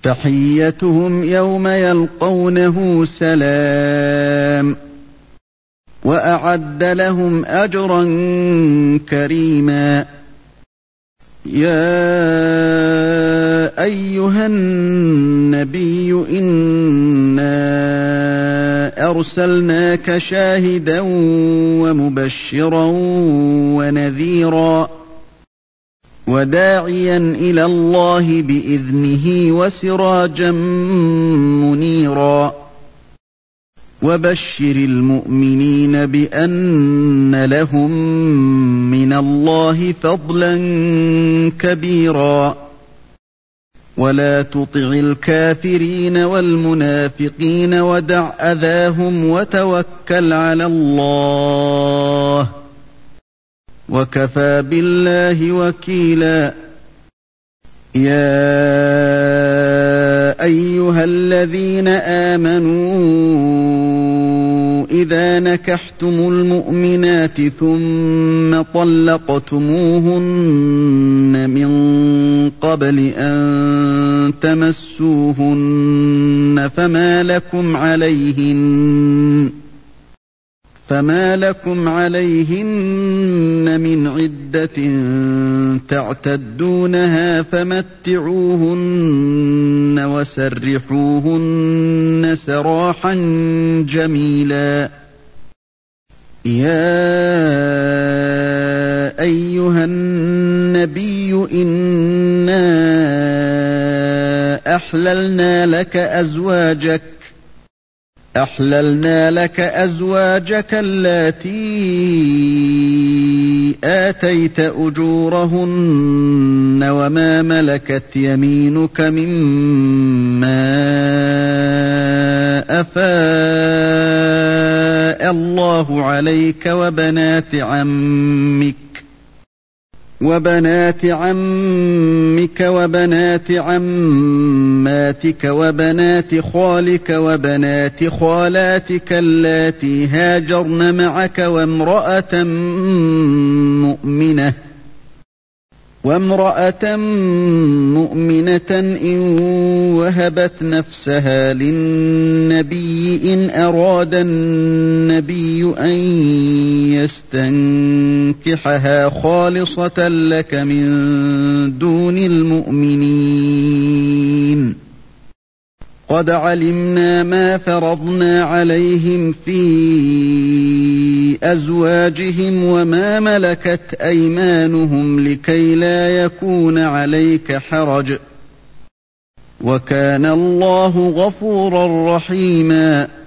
تحيتهم يوم يلقونه سلام وأعد لهم أجرا كريما يا أيها النبي إنا أرسلناك شاهدا ومبشرا ونذيرا وداعيا إلى الله بإذنه وسراجا منيرا وبشر المؤمنين بأن لهم من الله فضلا كبيرا ولا تطع الكافرين والمنافقين ودع أذاهم وتوكل على الله وكفى بالله وكيلا يا أيها الذين آمنوا إذا نكحتم المؤمنات ثم طلقتموهن من قبل أن تمسوهن فما لكم عليهن من عدة تعتدونها فمتعوهن وسرحوهن سراحا جميلا يا أيها النبي إنا أحللنا لك أزواجك اللاتي آتيت أجورهن وما ملكت يمينك مما أفاء الله عليك وبنات عمك وبنات عماتك وبنات خالك وبنات خالاتك اللاتي هاجرن معك وامرأة مؤمنة إن وهبت نفسها للنبي إن أراد النبي أن يستنكحها خالصة لك من دون المؤمنين قد علمنا ما فرضنا عليهم في أزواجهم وما ملكت أيمانهم لكي لا يكون عليك حرج وكان الله غفورا رحيما